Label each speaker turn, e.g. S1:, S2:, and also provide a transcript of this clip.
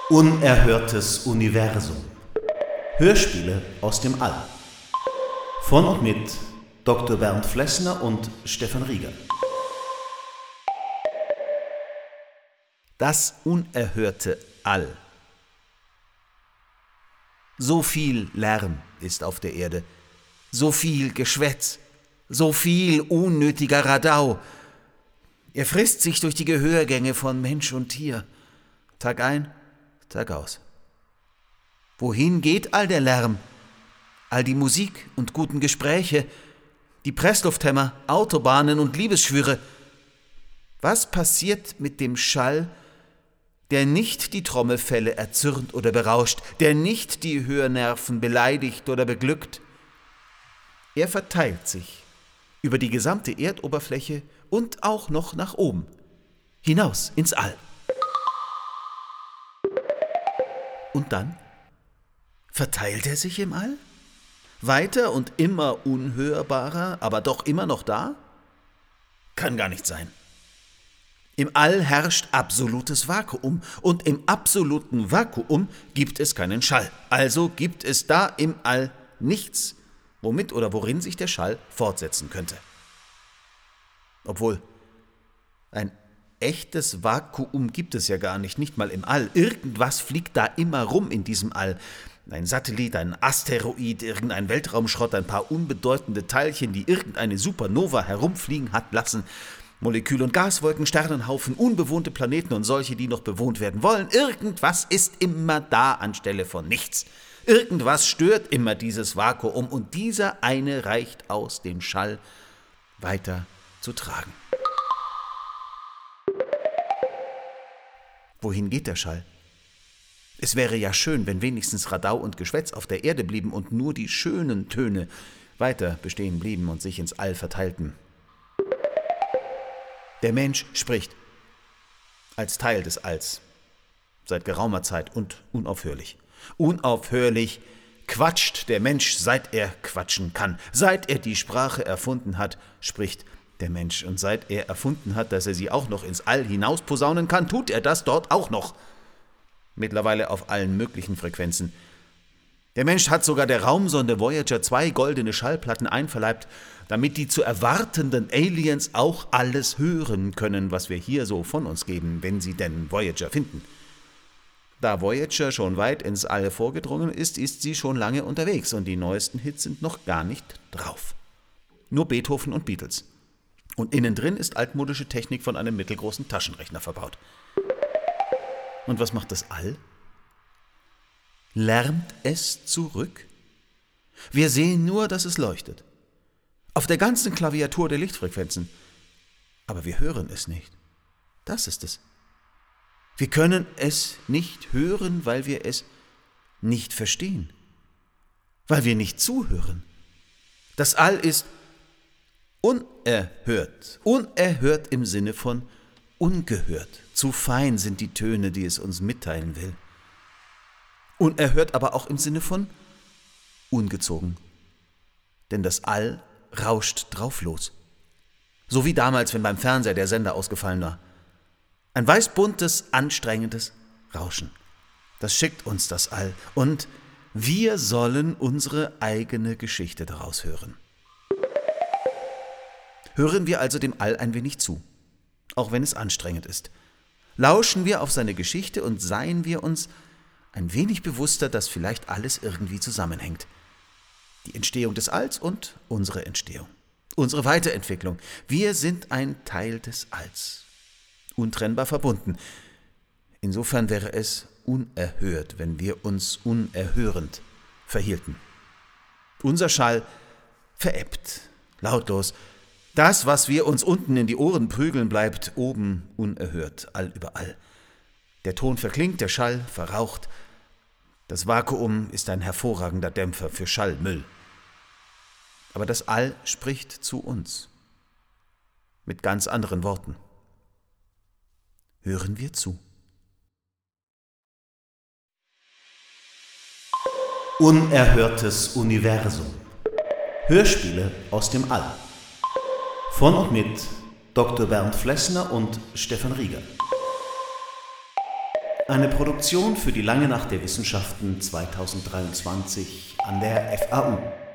S1: Unerhörtes Universum. Hörspiele aus dem All. Von und mit Dr. Bernd Flessner und Stefan Rieger.
S2: Das unerhörte All. So viel Lärm ist auf der Erde, so viel Geschwätz, so viel unnötiger Radau. Er frisst sich durch die Gehörgänge von Mensch und Tier, Tag ein, Tag aus. Wohin geht all der Lärm, all die Musik und guten Gespräche, die Presslufthämmer, Autobahnen und Liebesschwüre? Was passiert mit dem Schall, der nicht die Trommelfelle erzürnt oder berauscht, der nicht die Hörnerven beleidigt oder beglückt? Er verteilt sich über die gesamte Erdoberfläche und auch noch nach oben, hinaus ins All. Und dann verteilt er sich im All? Weiter und immer unhörbarer, aber doch immer noch da? Kann gar nicht sein. Im All herrscht absolutes Vakuum und im absoluten Vakuum gibt es keinen Schall. Also gibt es da im All nichts, womit oder worin sich der Schall fortsetzen könnte. Obwohl, ein echtes Vakuum gibt es ja gar nicht, nicht mal im All. Irgendwas fliegt da immer rum in diesem All. Ein Satellit, ein Asteroid, irgendein Weltraumschrott, ein paar unbedeutende Teilchen, die irgendeine Supernova herumfliegen hat lassen. Molekül- und Gaswolken, Sternenhaufen, unbewohnte Planeten und solche, die noch bewohnt werden wollen. Irgendwas ist immer da anstelle von nichts. Irgendwas stört immer dieses Vakuum und dieser eine reicht aus, den Schall weiter zu tragen. Wohin geht der Schall? Es wäre ja schön, wenn wenigstens Radau und Geschwätz auf der Erde blieben und nur die schönen Töne weiter bestehen blieben und sich ins All verteilten. Der Mensch spricht als Teil des Alls seit geraumer Zeit und unaufhörlich. Unaufhörlich quatscht der Mensch, seit er quatschen kann. Seit er die Sprache erfunden hat, spricht der Mensch. Und seit er erfunden hat, dass er sie auch noch ins All hinaus posaunen kann, tut er das dort auch noch. Mittlerweile auf allen möglichen Frequenzen. Der Mensch hat sogar der Raumsonde Voyager 2 goldene Schallplatten einverleibt, damit die zu erwartenden Aliens auch alles hören können, was wir hier so von uns geben, wenn sie denn Voyager finden. Da Voyager schon weit ins All vorgedrungen ist, ist sie schon lange unterwegs und die neuesten Hits sind noch gar nicht drauf. Nur Beethoven und Beatles. Und innen drin ist altmodische Technik von einem mittelgroßen Taschenrechner verbaut. Und was macht das All? Lärmt es zurück? Wir sehen nur, dass es leuchtet. Auf der ganzen Klaviatur der Lichtfrequenzen. Aber wir hören es nicht. Das ist es. Wir können es nicht hören, weil wir es nicht verstehen. Weil wir nicht zuhören. Das All ist unerhört. Unerhört im Sinne von ungehört. Zu fein sind die Töne, die es uns mitteilen will. Unerhört aber auch im Sinne von ungezogen. Denn das All rauscht drauf los. So wie damals, wenn beim Fernseher der Sender ausgefallen war. Ein weißbuntes, anstrengendes Rauschen. Das schickt uns das All. Und wir sollen unsere eigene Geschichte daraus hören. Hören wir also dem All ein wenig zu, auch wenn es anstrengend ist. Lauschen wir auf seine Geschichte und seien wir uns ein wenig bewusster, dass vielleicht alles irgendwie zusammenhängt. Die Entstehung des Alls und unsere Entstehung. Unsere Weiterentwicklung. Wir sind ein Teil des Alls. Untrennbar verbunden. Insofern wäre es unerhört, wenn wir uns unerhörend verhielten. Unser Schall verebbt, lautlos. Das, was wir uns unten in die Ohren prügeln, bleibt oben unerhört, allüberall. Der Ton verklingt, der Schall verraucht. Das Vakuum ist ein hervorragender Dämpfer für Schallmüll. Aber das All spricht zu uns. Mit ganz anderen Worten. Hören wir zu.
S1: Unerhörtes Universum. Hörspiele aus dem All. Von und mit Dr. Bernd Flessner und Stefan Rieger. Eine Produktion für die Lange Nacht der Wissenschaften 2023 an der FAU.